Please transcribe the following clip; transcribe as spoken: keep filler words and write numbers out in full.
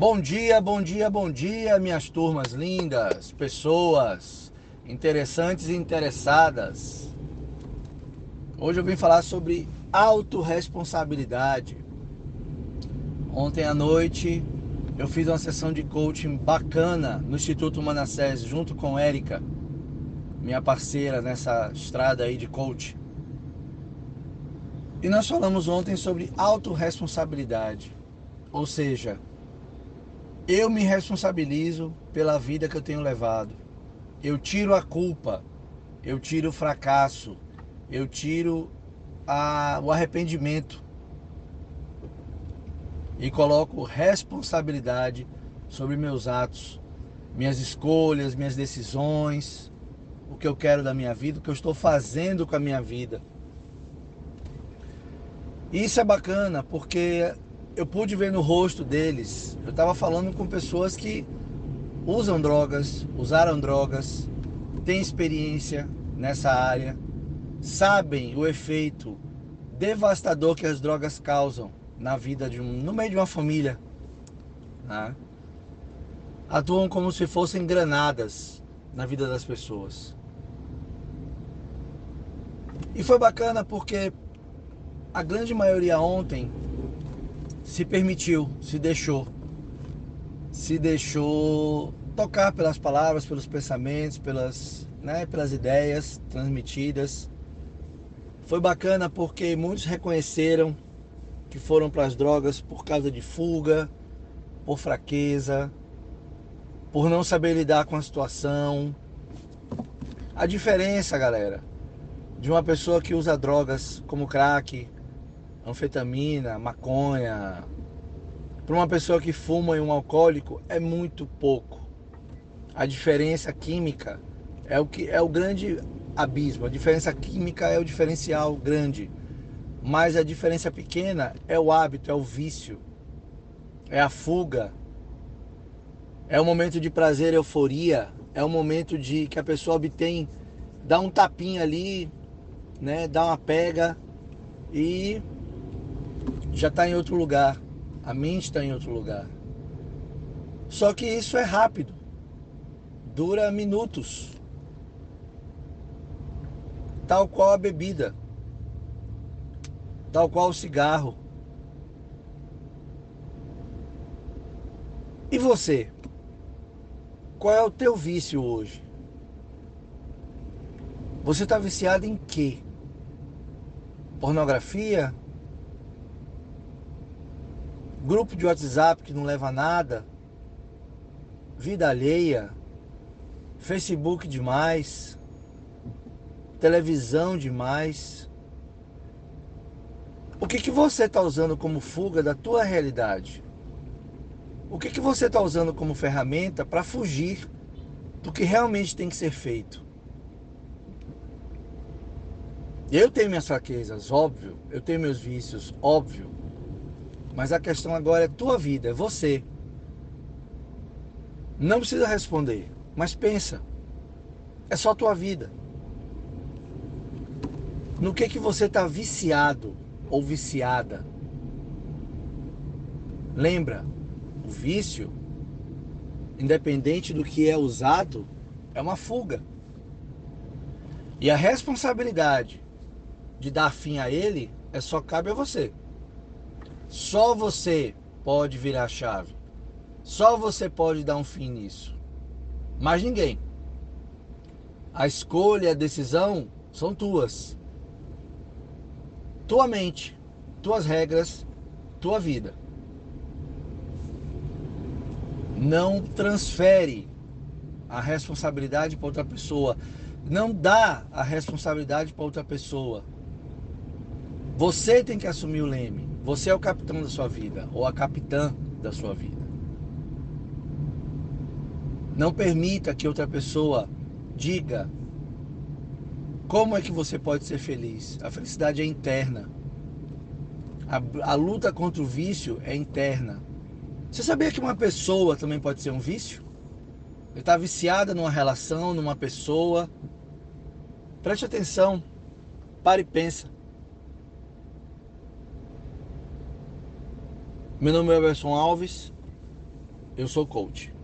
Bom dia, bom dia, bom dia, minhas turmas lindas, pessoas interessantes e interessadas. Hoje eu vim falar sobre autorresponsabilidade. Ontem à noite eu fiz uma sessão de coaching bacana no Instituto Manassés, junto com Érica, minha parceira nessa estrada aí de coaching. E nós falamos ontem sobre autorresponsabilidade, ou seja, eu me responsabilizo pela vida que eu tenho levado. Eu tiro a culpa, eu tiro o fracasso, eu tiro a, o arrependimento e coloco responsabilidade sobre meus atos, minhas escolhas, minhas decisões, o que eu quero da minha vida, o que eu estou fazendo com a minha vida. E isso é bacana porque eu pude ver no rosto deles. Eu estava falando com pessoas que usam drogas, usaram drogas, têm experiência nessa área, sabem o efeito devastador que as drogas causam na vida de um, no meio de uma família, né? Atuam como se fossem granadas na vida das pessoas. E foi bacana porque a grande maioria ontem se permitiu, se deixou, se deixou tocar pelas palavras, pelos pensamentos, pelas, né, pelas ideias transmitidas. Foi bacana porque muitos reconheceram que foram para as drogas por causa de fuga, por fraqueza, por não saber lidar com a situação. A diferença, galera, de uma pessoa que usa drogas como crack, anfetamina, maconha, para uma pessoa que fuma e um alcoólico é muito pouco. A diferença química é o que é o grande abismo. A diferença química é o diferencial grande, mas a diferença pequena é o hábito, é o vício, é a fuga, é o momento de prazer, euforia, é o momento de que a pessoa obtém, dá um tapinha ali, né, dá uma pega e já está em outro lugar. A mente está em outro lugar. Só que isso é rápido, dura minutos, tal qual a bebida, tal qual o cigarro. E você? Qual é o teu vício hoje? Você está viciado em quê? Pornografia? Grupo de WhatsApp que não leva a nada? Vida alheia? Facebook demais? Televisão demais? O que que você está usando como fuga da tua realidade? O que que você está usando como ferramenta para fugir do que realmente tem que ser feito? Eu tenho minhas fraquezas, óbvio. Eu tenho meus vícios, óbvio. Mas a questão agora é tua vida, é você. Não precisa responder, mas pensa. É só tua vida. No que que você está viciado ou viciada? Lembra, o vício, independente do que é usado, é uma fuga. E a responsabilidade de dar fim a ele é só cabe a você. Só você pode virar a chave. Só você pode dar um fim nisso. Mais ninguém. A escolha e a decisão são tuas. Tua mente, tuas regras, tua vida. Não transfere a responsabilidade para outra pessoa. Não dá a responsabilidade para outra pessoa. Você tem que assumir o leme. Você é o capitão da sua vida, ou a capitã da sua vida. Não permita que outra pessoa diga como é que você pode ser feliz. A felicidade é interna. A, a luta contra o vício é interna. Você sabia que uma pessoa também pode ser um vício? Ele está viciada numa relação, numa pessoa. Preste atenção. Pare e pensa. Meu nome é Everson Alves. Eu sou coach.